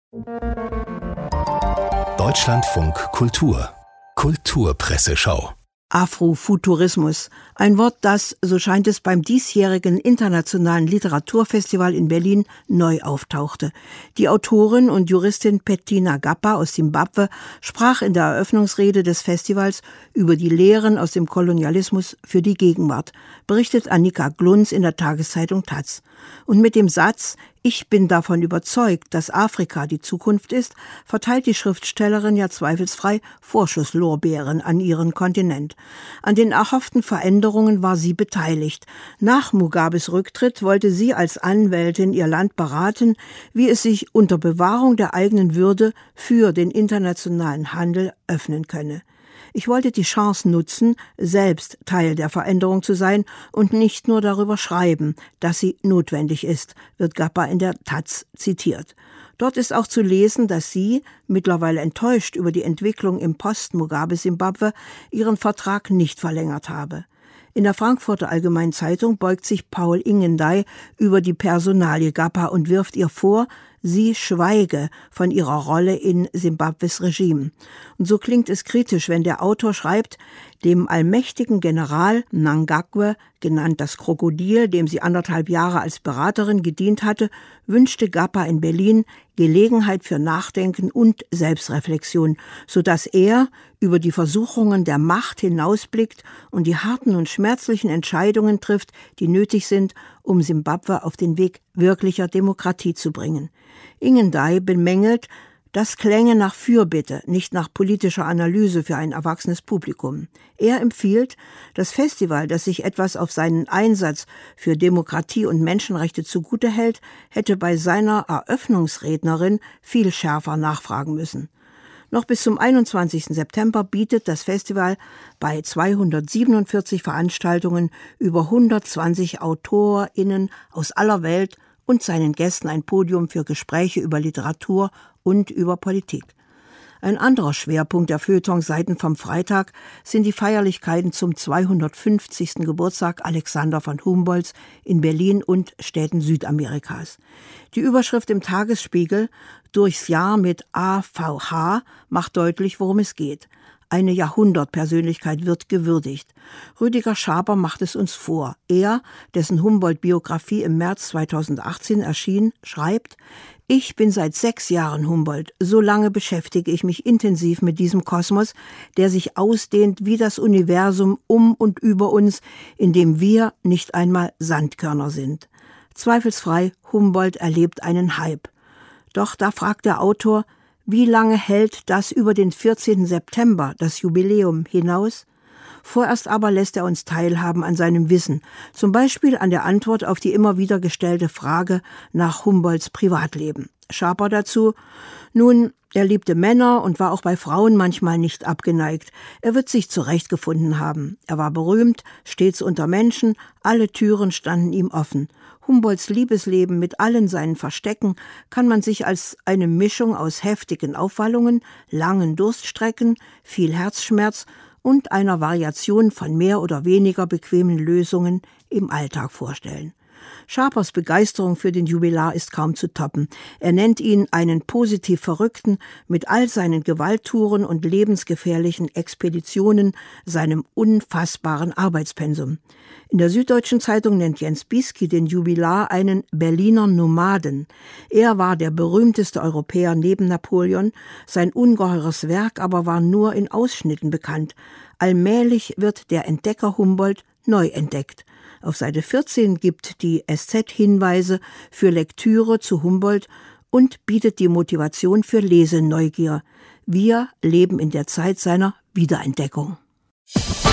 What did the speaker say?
Deutschlandfunk Kultur Kulturpresseschau. Afrofuturismus, ein Wort, das, so scheint es, beim diesjährigen Internationalen Literaturfestival in Berlin neu auftauchte. Die Autorin und Juristin Bettina Gappa aus Simbabwe sprach in der Eröffnungsrede des Festivals über die Lehren aus dem Kolonialismus für die Gegenwart, berichtet Annika Glunz in der Tageszeitung taz. Und mit dem Satz „Ich bin davon überzeugt, dass Afrika die Zukunft ist“, verteilt die Schriftstellerin ja zweifelsfrei Vorschusslorbeeren an ihren Kontinent. An den erhofften Veränderungen war sie beteiligt. Nach Mugabes Rücktritt wollte sie als Anwältin ihr Land beraten, wie es sich unter Bewahrung der eigenen Würde für den internationalen Handel öffnen könne. Ich wollte die Chance nutzen, selbst Teil der Veränderung zu sein und nicht nur darüber schreiben, dass sie notwendig ist, wird Gappa in der taz zitiert. Dort ist auch zu lesen, dass sie, mittlerweile enttäuscht über die Entwicklung im Post-Mugabe-Simbabwe, ihren Vertrag nicht verlängert habe. In der Frankfurter Allgemeinen Zeitung beugt sich Paul Ingendey über die Personalie Gappa und wirft ihr vor, sie schweige von ihrer Rolle in Simbabwes Regime. Und so klingt es kritisch, wenn der Autor schreibt, dem allmächtigen General Mnangagwa, genannt das Krokodil, dem sie 1,5 Jahre als Beraterin gedient hatte, wünschte Gappa in Berlin Gelegenheit für Nachdenken und Selbstreflexion, sodass er über die Versuchungen der Macht hinausblickt und die harten und schmerzlichen Entscheidungen trifft, die nötig sind, um Simbabwe auf den Weg wirklicher Demokratie zu bringen. Ingendey bemängelt, das klänge nach Fürbitte, nicht nach politischer Analyse für ein erwachsenes Publikum. Er empfiehlt, das Festival, das sich etwas auf seinen Einsatz für Demokratie und Menschenrechte zugute hält, hätte bei seiner Eröffnungsrednerin viel schärfer nachfragen müssen. Noch bis zum 21. September bietet das Festival bei 247 Veranstaltungen über 120 AutorInnen aus aller Welt und seinen Gästen ein Podium für Gespräche über Literatur und über Politik. Ein anderer Schwerpunkt der Feuilleton-Seiten vom Freitag sind die Feierlichkeiten zum 250. Geburtstag Alexander von Humboldts in Berlin und Städten Südamerikas. Die Überschrift im Tagesspiegel „Durchs Jahr mit AVH“ macht deutlich, worum es geht. Eine Jahrhundertpersönlichkeit wird gewürdigt. Rüdiger Schaper macht es uns vor. Er, dessen Humboldt-Biografie im März 2018 erschien, schreibt: Ich bin seit 6 Jahren Humboldt. So lange beschäftige ich mich intensiv mit diesem Kosmos, der sich ausdehnt wie das Universum um und über uns, in dem wir nicht einmal Sandkörner sind. Zweifelsfrei, Humboldt erlebt einen Hype. Doch da fragt der Autor, wie lange hält das über den 14. September, das Jubiläum, hinaus? Vorerst aber lässt er uns teilhaben an seinem Wissen, zum Beispiel an der Antwort auf die immer wieder gestellte Frage nach Humboldts Privatleben. Schaper dazu: Nun, er liebte Männer und war auch bei Frauen manchmal nicht abgeneigt. Er wird sich zurechtgefunden haben. Er war berühmt, stets unter Menschen, alle Türen standen ihm offen. Humboldts Liebesleben mit allen seinen Verstecken kann man sich als eine Mischung aus heftigen Aufwallungen, langen Durststrecken, viel Herzschmerz und einer Variation von mehr oder weniger bequemen Lösungen im Alltag vorstellen. Schapers Begeisterung für den Jubilar ist kaum zu toppen. Er nennt ihn einen positiv Verrückten mit all seinen Gewalttouren und lebensgefährlichen Expeditionen, seinem unfassbaren Arbeitspensum. In der Süddeutschen Zeitung nennt Jens Bieski den Jubilar einen Berliner Nomaden. Er war der berühmteste Europäer neben Napoleon, sein ungeheures Werk aber war nur in Ausschnitten bekannt. Allmählich wird der Entdecker Humboldt neu entdeckt. Auf Seite 14 gibt die SZ Hinweise für Lektüre zu Humboldt und bietet die Motivation für Leseneugier. Wir leben in der Zeit seiner Wiederentdeckung.